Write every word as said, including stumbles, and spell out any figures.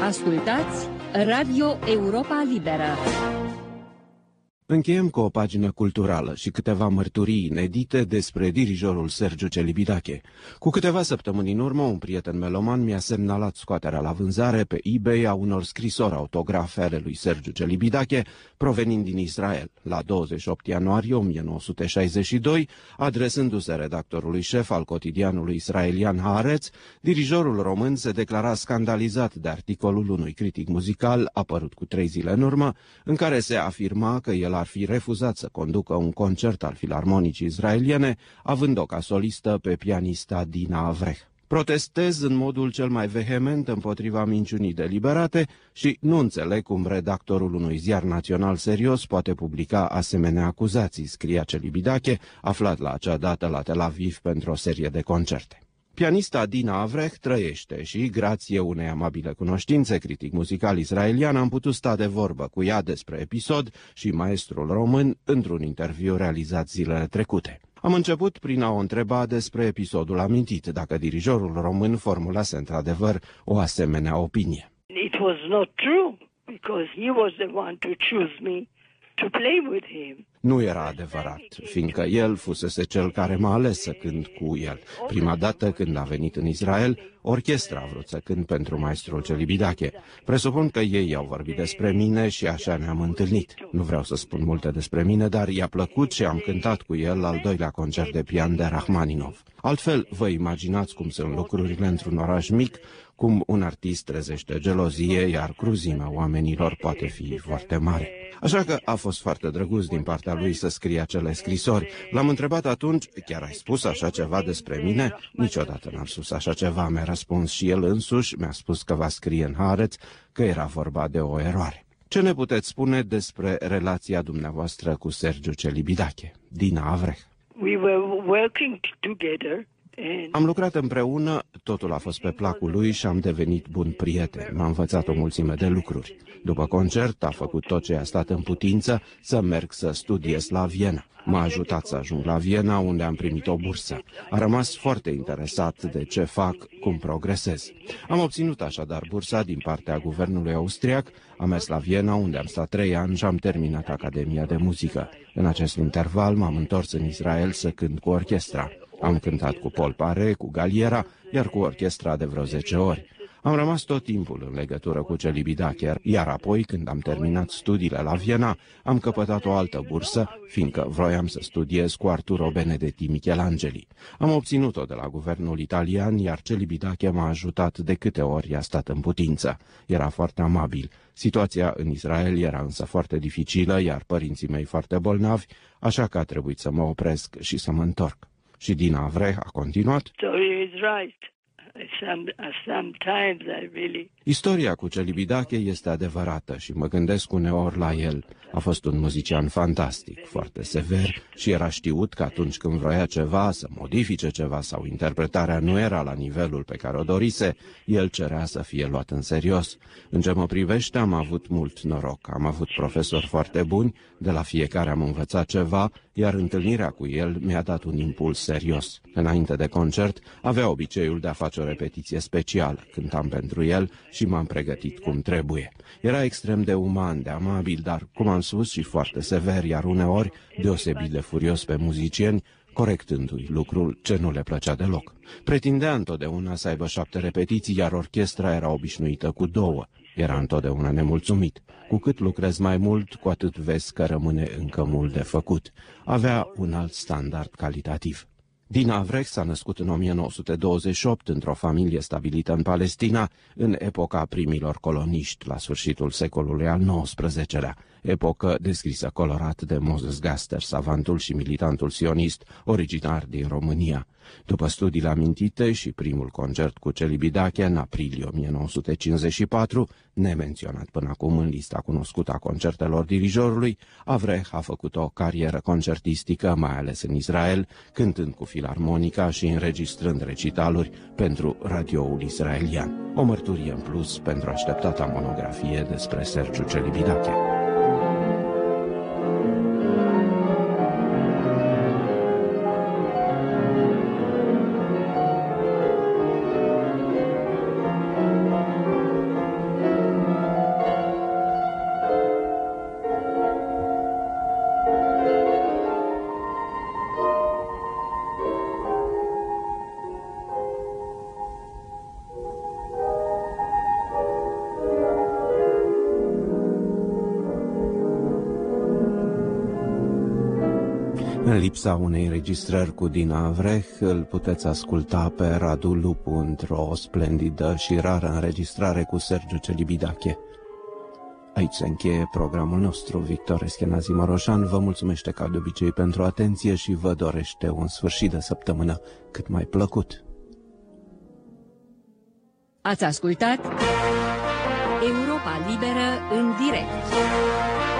Ascultați Radio Europa Liberă. Încheiem cu o pagină culturală și câteva mărturii inedite despre dirijorul Sergiu Celibidache. Cu câteva săptămâni în urmă, un prieten meloman mi-a semnalat scoaterea la vânzare pe eBay a unor scrisori autografe ale lui Sergiu Celibidache, provenind din Israel. La douăzeci și opt ianuarie o mie nouă sute șaizeci și doi, adresându-se redactorului șef al cotidianului israelian Haaretz, dirijorul român se declara scandalizat de articolul unui critic muzical apărut cu trei zile în urmă, în care se afirma că el ar fi refuzat să conducă un concert al filarmonicii israeliene, având-o ca solistă pe pianista Dina Avreh. Protestez în modul cel mai vehement împotriva minciunii deliberate și nu înțeleg cum redactorul unui ziar național serios poate publica asemenea acuzații, scria Celibidache, aflat la acea dată la Tel Aviv pentru o serie de concerte. Pianista Dina Avreh trăiește și, grație unei amabile cunoștințe, critic muzical israelian, am putut sta de vorbă cu ea despre episod și maestrul român într-un interviu realizat zilele trecute. Am început prin a o întreba despre episodul amintit, dacă dirijorul român formulase într-adevăr o asemenea opinie. It was not true, because he was the one to choose me to play with him. Nu era adevărat, fiindcă el fusese cel care m-a ales să cânt cu el. Prima dată când a venit în Israel, orchestra a vrut să cânt pentru maestrul Celibidache. Presupun că ei au vorbit despre mine și așa ne-am întâlnit. Nu vreau să spun multe despre mine, dar i-a plăcut și am cântat cu el al doilea concert de pian de Rachmaninov. Altfel, vă imaginați cum sunt lucrurile într-un oraș mic, cum un artist trezește gelozie, iar cruzimea oamenilor poate fi foarte mare. Așa că a fost foarte drăguț din partea lui să scrie acele scrisori. L-am întrebat atunci, chiar ai spus așa ceva despre mine? Niciodată n-am spus așa ceva, mi-a răspuns și el însuși, mi-a spus că va scrie în Haaretz, că era vorba de o eroare. Ce ne puteți spune despre relația dumneavoastră cu Sergiu Celibidache? Dina Avreh. We were working together. Am lucrat împreună, totul a fost pe placul lui și am devenit buni prieteni. M-a învățat o mulțime de lucruri. După concert a făcut tot ce a stat în putință să merg să studiez la Viena. M-a ajutat să ajung la Viena, unde am primit o bursă. A rămas foarte interesat de ce fac, cum progresez. Am obținut așadar bursa din partea guvernului austriac, am mers la Viena, unde am stat trei ani și am terminat Academia de Muzică. În acest interval m-am întors în Israel să cânt cu orchestra. Am cântat cu Paul Paré, cu Galiera, iar cu orchestra de vreo zece ori. Am rămas tot timpul în legătură cu Celibidache, iar apoi, când am terminat studiile la Viena, am căpătat o altă bursă, fiindcă vroiam să studiez cu Arturo Benedetti Michelangeli. Am obținut-o de la guvernul italian, iar Celibidache m-a ajutat de câte ori a stat în putință. Era foarte amabil. Situația în Israel era însă foarte dificilă, iar părinții mei foarte bolnavi, așa că a trebuit să mă opresc și să mă întorc. Și Dina Avreh a continuat. Istoria cu Celibidache este adevărată și mă gândesc uneori la el. A fost un muzician fantastic, foarte sever și era știut că atunci când vroia ceva, să modifice ceva sau interpretarea nu era la nivelul pe care o dorise, el cerea să fie luat în serios. În ce mă privește, am avut mult noroc. Am avut profesori foarte buni, de la fiecare am învățat ceva, iar întâlnirea cu el mi-a dat un impuls serios. Înainte de concert, avea obiceiul de a face o repetiție specială. Cântam pentru el și m-am pregătit cum trebuie. Era extrem de uman, de amabil, dar, cum am spus, și foarte sever, iar uneori deosebit de furios pe muzicieni, corectându-i lucrul ce nu le plăcea deloc. Pretindea întotdeauna să aibă șapte repetiții, iar orchestra era obișnuită cu două. Era întotdeauna nemulțumit. Cu cât lucrezi mai mult, cu atât vezi că rămâne încă mult de făcut. Avea un alt standard calitativ. Dina Avreh s-a născut în o mie nouă sute douăzeci și opt într-o familie stabilită în Palestina, în epoca primilor coloniști, la sfârșitul secolului al nouăsprezecelea, epocă descrisă colorat de Moses Gaster, savantul și militantul sionist originar din România. După studiile amintite și primul concert cu Celibidache în aprilie o mie nouă sute cincizeci și patru, nemenționat până acum în lista cunoscută a concertelor dirijorului, Avreh a făcut o carieră concertistică, mai ales în Israel, cântând cu filarmonica și înregistrând recitaluri pentru radioul israelian. O mărturie în plus pentru așteptata monografie despre Sergiu Celibidache. În lipsa unei înregistrări cu Dina Avreh, îl puteți asculta pe Radu Lupu într-o splendidă și rară înregistrare cu Sergiu Celibidache. Aici se încheie programul nostru. Victor Eschenazi Moroșan vă mulțumește ca de obicei pentru atenție și vă dorește un sfârșit de săptămână cât mai plăcut. Ați ascultat Europa Liberă în direct.